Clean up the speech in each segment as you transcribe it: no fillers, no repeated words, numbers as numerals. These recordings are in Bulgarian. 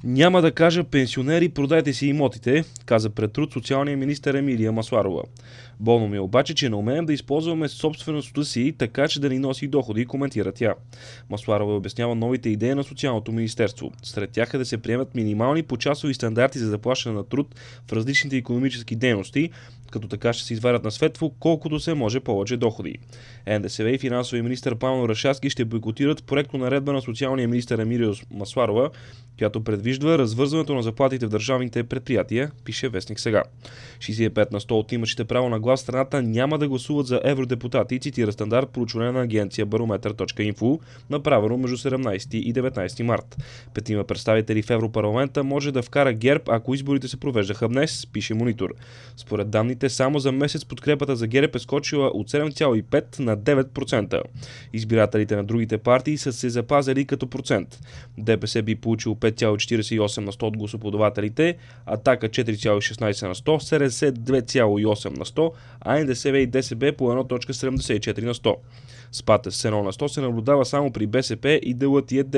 Няма да кажа пенсионери, продайте си имотите, каза пред Труд социалния министър Емилия Масларова. Болно ми е обаче, че не умеем да използваме собствеността си, така че да ни носи доходи, коментира тя. Масларова обяснява новите идеи на социалното министерство. Сред тях е да се приемат минимални почасови стандарти за заплащане на труд в различните икономически дейности, като така ще се извадят на светло колкото се може повече доходи. НДСВ и финансови министър Пламен Орешарски ще бойкотират проекто наредба на социалния министър Емилия Масларова, която предвижда развързването на заплатите в държавните предприятия, пише Вестник Сега. 65 на 100 от имащите право на глас в страната няма да гласуват за евродепутати, цитира стандарт проучване на агенция Барометър.info, направено между 17 и 19 март. Петима представители в Европарламента може да вкара ГЕРБ, ако изборите се провеждаха днес, пише Монитор. Според данните, само за месец подкрепата за ГЕРБ е скочила от 7,5 на 9%. Избирателите на другите партии са се запазили като процент. ДПС би получил 5,48 на 100 от гласоподавателите, Атака 4,16 на 100, СРС 2,8 на 100, а НДСВ и ДСБ по 1,74 на 100. Спад с 1 на 100 се наблюдава само при БСП и делът е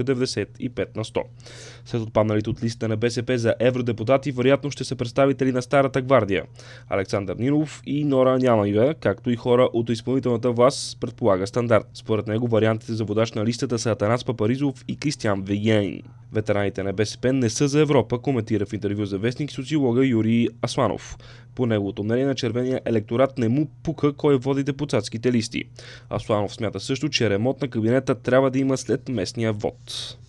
10,95 на 100. След отпадналите от листата на БСП за евродепутати, вероятно ще са представители на Старата гвардия Александър Нинов и Нора Нямаева, както и хора от изпълнителната власт, предполага стандарт. Според него вариантите за водач на листата са Атанас Папаризов и Кристиан Вегейн. Ветераните на БСП не са за Европа, коментира в интервю за Вестник социолога Юрий Асланов. По неговото мнение на червения електорат не му пука кой води депутатските листи. Асланов смята също, че ремонт на кабинета трябва да има след местния вод.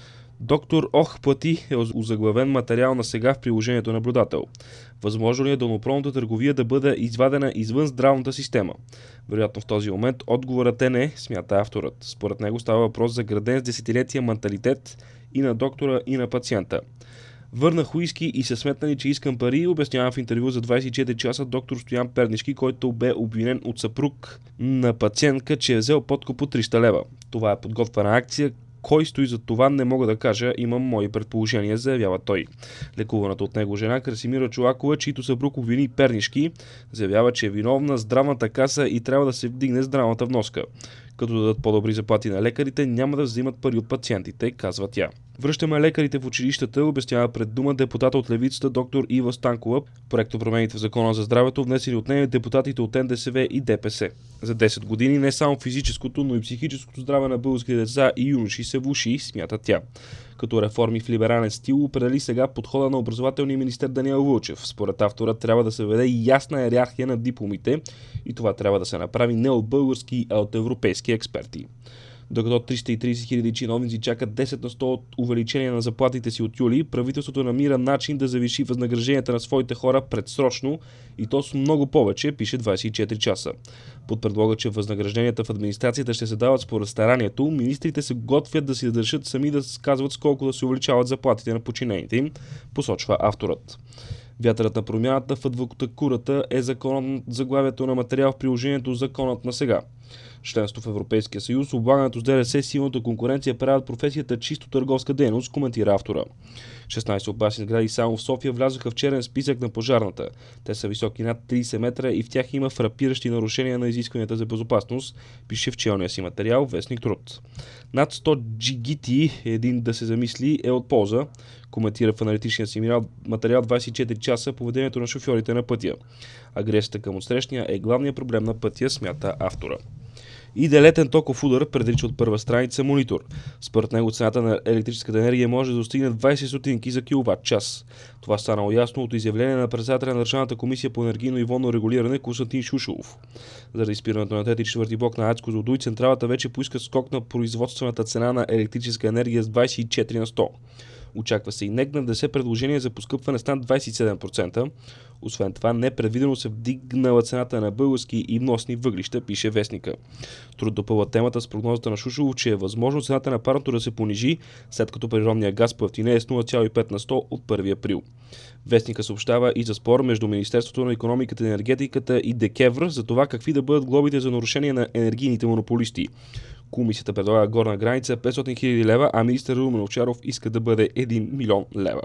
Доктор Ох плати е озаглавен материал на Сега в приложението наблюдател. Възможно ли е долнопробната търговия да бъде извадена извън здравната система? Вероятно в този момент отговорът е не, смята авторът. Според него става въпрос за граден с десетилетия менталитет и на доктора, и на пациента. Върнах уиски и се сметнали, че искам пари, обяснява в интервю за 24 часа доктор Стоян Пернишки, който бе обвинен от съпруг на пациентка, че е взел подкуп от 300 лева. Това е подготвена акция. Кой стои за това, не мога да кажа, имам мои предположения, заявява той. Лекуваната от него жена Красимира Чолакова, чийто съпруг обвини Пернишки, заявява, че е виновна здравната каса и трябва да се вдигне здравната вноска. Като дадат по-добри заплати на лекарите, няма да взимат пари от пациентите, казва тя. Връщаме лекарите в училищата, обяснява пред дума депутата от левицата доктор Ива Станкова, проектопромените в Закона за здравето, внесени от нея депутатите от НДСВ и ДПС. За 10 години не само физическото, но и психическото здраве на българските деца и юноши се влоши, смята тя. Като реформи в либерален стил определи сега подхода на образователния министър Даниел Вълчев. Според автора трябва да се веде ясна иерархия на дипломите и това трябва да се направи не от български, а от европейски експерти. Докато 330 хиляди чиновници чакат 10 на 100 от увеличение на заплатите си от юли, правителството намира начин да завиши възнагражденията на своите хора предсрочно и то с много повече, пише 24 часа. Под предлога, че възнагражденията в администрацията ще се дават според старанието, министрите се готвят да си решат сами да казват с колко да се увеличават заплатите на подчинените им, посочва авторът. Вятърът на промяната в адвокатурата е законът, заглавието на материал в приложението Законът на Сега. Членство в Европейския съюз, облагането с ДДС, силната конкуренция правят професията чисто търговска дейност, коментира автора. 16 опасни сгради само в София влязоха в черен списък на пожарната. Те са високи над 30 метра и в тях има фрапиращи нарушения на изискванията за безопасност, пише в челния си материал Вестник Труд. Над 100 джигити, един да се замисли, е от полза, коментира в аналитичния си материал 24 часа поведението на шофьорите на пътя. Агресията към отсрещния е главният проблем на пътя, смята автора. И летен токов удар, предрича от първа страница Монитор. Според него цената на електрическата енергия може да достигне 20 стотинки за киловатт час. Това станало ясно от изявление на председателя на Държавната комисия по енергийно и водно регулиране Константин Шушулов. Заради спирането на трети и четвърти блок на АЕЦ Козлодуй, централата вече поиска скок на производствената цена на електрическа енергия с 24 на 100. Очаква се и НЕК да внесе предложение за поскъпване с над 27%. Освен това, непредвидено се вдигнала цената на български и вносни въглища, пише Вестника. Труд допълва темата с прогнозата на Шушулов, че е възможно цената на парното да се понижи, след като природния газ поевтинее с 0,5 на 100 от 1 април. Вестника съобщава и за спор между Министерството на икономиката и енергетиката и ДКЕВР за това какви да бъдат глобите за нарушение на енергийните монополисти. Комисията предлага горна граница 500 хиляди лева, а министър Румен Овчаров иска да бъде 1 милион лева.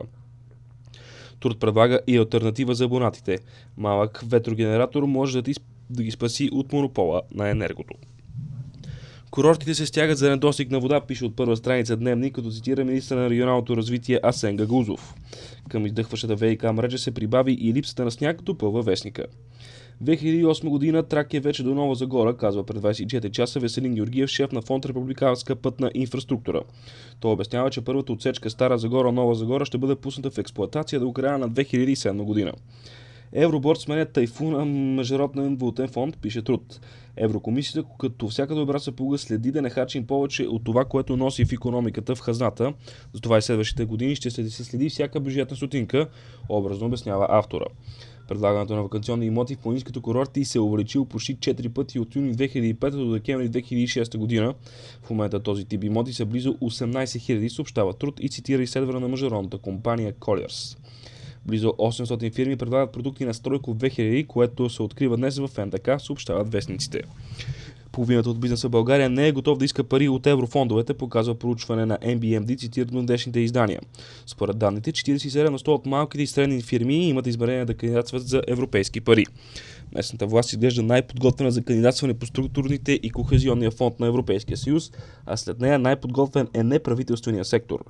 Труд предлага и алтернатива за абонатите. Малък ветрогенератор може да ги спаси от монопола на енергото. Курортите се стягат за недостиг на вода, пише от първа страница Дневник, като цитира министър на регионалното развитие Асен Гагаузов. Към издъхващата ВиК мрежа се прибави и липсата на сняг, допълва вестника. 2008 година Тракия вече до Нова Загора, казва пред 24 часа Веселин Георгиев, шеф на фонд Републиканска пътна инфраструктура. Той обяснява, че първата отсечка Стара Загора-Нова Загора ще бъде пусната в експлоатация до края на 2007 година. Евроборд сменя тайфуна Международен валутен фонд, пише Труд. Еврокомисията, като всяка добра съпруга, следи да не харчим повече от това, което носи в икономиката, в хазната. Затова и следващите години ще се следи всяка бюджетна стотинка, образно обяснява автора. Предлагането на ваканционни имоти в планинските курорти се увеличил почти 4 пъти от юни 2005 до декември 2006 година. В момента този тип имоти са близо 18 000, съобщава Труд и цитира изследване на международната компания Colliers. Близо 800 фирми предлагат продукти на Стройко 2000, което се открива днес в НДК, съобщават вестниците. Половината от бизнеса в България не е готов да иска пари от еврофондовете, показва проучване на NBMD, цитирано днешните издания. Според данните, 47% от малките и средни фирми имат измерение да кандидатстват за европейски пари. Местната власт изглежда най-подготвена за кандидатстване по структурните и кохезионния фонд на Европейския съюз, а след нея най-подготвен е неправителствения сектор.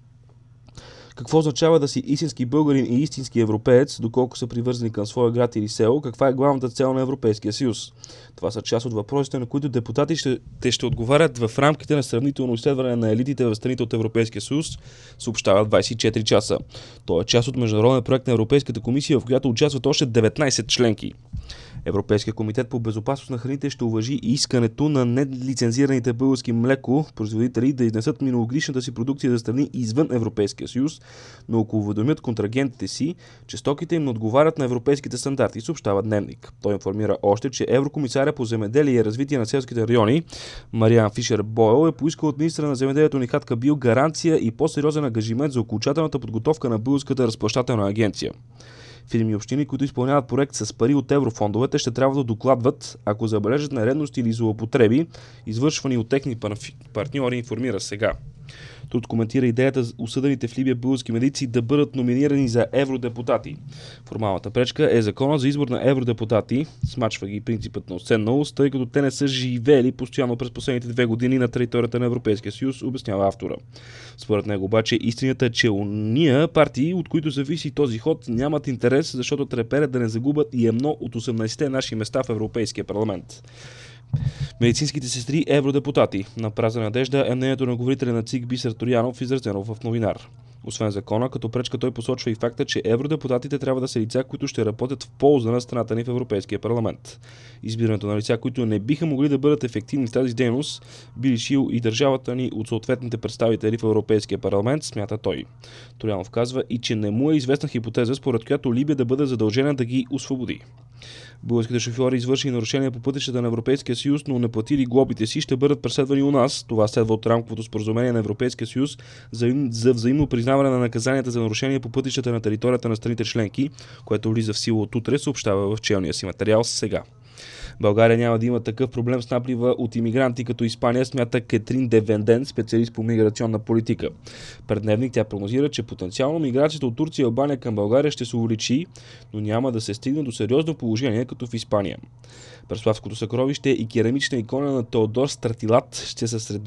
Какво означава да си истински българин и истински европеец, доколко са привързани към своя град или село, каква е главната цел на Европейския съюз? Това са част от въпросите, на които депутатите ще отговарят в рамките на сравнително изследване на елитите в страните от Европейския съюз, съобщават 24 часа. То е част от международен проект на Европейската комисия, в която участват още 19 членки. Европейския комитет по безопасност на храните ще уважи искането на нелицензираните български млекопроизводители да изнесат миналогодишната си продукция за страни извън Европейския съюз, но ако уведомят контрагентите си, че стоките им не отговарят на европейските стандарти, съобщава Дневник. Той информира още, че еврокомисаря по земеделие и развитие на селските райони Мариан Фишер Бойл е поискал от министра на земеделието Нихат Кабил гаранция и по-сериозен ангажимент за окончателната подготовка на българската разплащателна агенция. Фирми и общини, които изпълняват проект с пари от еврофондовете, ще трябва да докладват, ако забележат нередности или злоупотреби, извършвани от техни партньори, информира сега. Тут коментира идеята за осъдените в Либия български медици да бъдат номинирани за евродепутати. Формалната пречка е закона за избор на евродепутати, смачва ги принципът на уседналост, тъй като те не са живеели постоянно през последните 2 години на територията на Европейския съюз, обяснява автора. Според него обаче истината е, че уния партии, от които зависи този ход, нямат интерес, защото треперят да не загубят и едно от 18-те наши места в Европейския парламент. Медицинските сестри евродепутати. На празна надежда е мнението на говорителя на ЦИК Бисер Торянов, изразено в Новинар. Освен закона, като пречка той посочва и факта, че евродепутатите трябва да са лица, които ще работят в полза на страната ни в Европейския парламент. Избирането на лица, които не биха могли да бъдат ефективни в тази дейност, би лишил и държавата ни от съответните представители в Европейския парламент, смята той. Торянов казва и, че не му е известна хипотеза, според която Либия да бъде задължена да ги освободи. Българските шофьори, извършили нарушения по пътищата на Европейския съюз, но не платили глобите си, ще бъдат преследвани у нас. Това следва от рамковото споразумение на Европейския съюз за взаимно признаване на наказанията за нарушения по пътищата на територията на страните членки, което влиза в сила от утре, съобщава в челния си материал сега. България няма да има такъв проблем с наплива от имигранти като Испания, смята Кетрин Девенден, специалист по миграционна политика. Пред Дневник тя прогнозира, че потенциално миграцията от Турция и Албания към България ще се увеличи, но няма да се стигне до сериозно положение като в Испания. Преславското съкровище и керамична икона на Теодор Стратилат ще са сред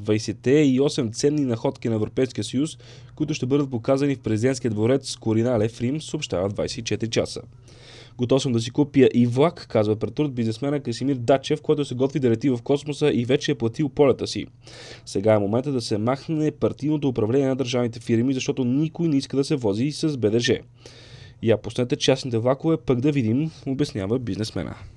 28 ценни находки на Европейския съюз, които ще бъдат показани в президентския дворец Коринале в Рим, съобщава 24 часа. Готов съм да си купя и влак, казва пред Труд бизнесмена Красимир Дачев, който се готви да лети в космоса и вече е платил полета си. Сега е момента да се махне партийното управление на държавните фирми, защото никой не иска да се вози с БДЖ. Я пуснете частните влакове, пък да видим, обяснява бизнесмена.